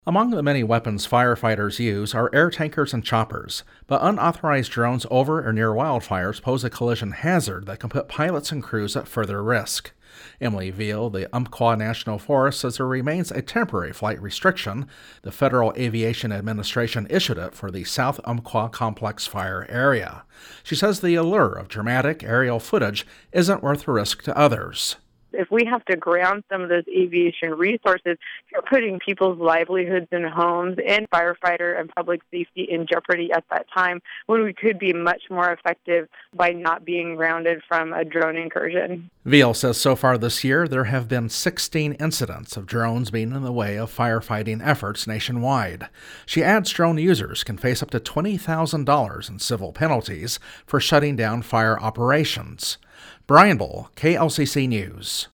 Among the many weapons firefighters use are air tankers and choppers, but unauthorized drones over or near wildfires pose a collision hazard that can put pilots and crews at further risk. Emily Veal, the Umpqua National Forest, says there remains a temporary flight restriction. The Federal Aviation Administration issued it for the South Umpqua Complex fire area. She says the allure of dramatic aerial footage isn't worth the risk to others. If we have to ground some of those aviation resources, you're putting people's livelihoods and homes and firefighter and public safety in jeopardy at that time, when we could be much more effective by not being grounded from a drone incursion. Veal says so far this year there have been 16 incidents of drones being in the way of firefighting efforts nationwide. She adds drone users can face up to $20,000 in civil penalties for shutting down fire operations. Brian Bull, KLCC News.